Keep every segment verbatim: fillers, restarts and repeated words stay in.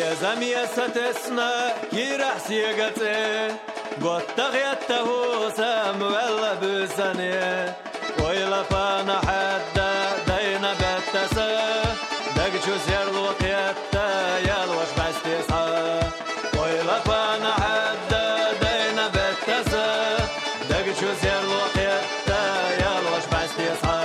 بيزمية ستسنا كيرح سيقتي قد تغيته سام ولا بسني ويلا فانا حدا دينا بتسا دقشو سير الوقيتا يالوش بستيسا ويلا فانا حدا دينا بتسا دقشو سير الوقيتا يالوش بستيسا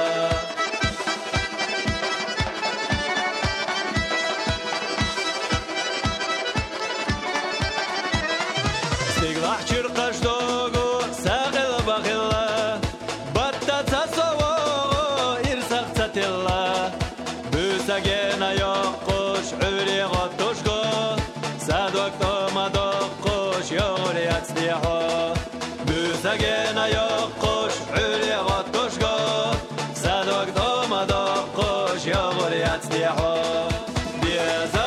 Stiglach chirqash dogo sagil baghilla batta tasovo irsaq tatilla busagena yoqush uri gottoshgo sadok tomadoqush yori atsdiho busagena yoqush uri gottoshgo sadok tomadoqush yori atsdiho biza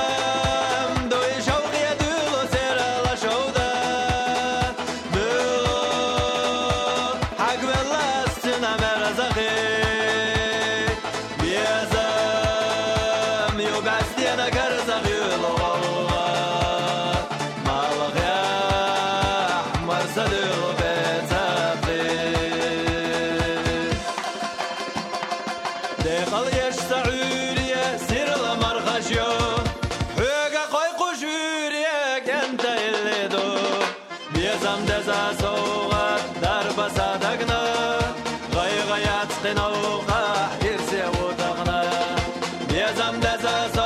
دقل يش سعورية سير المرخشيو حقا قوي قشورية كنت اللي دو بيزم دزا سوغت درب صدقنا غي غيات قنوقة حيرسي وطغنا بيزم دزا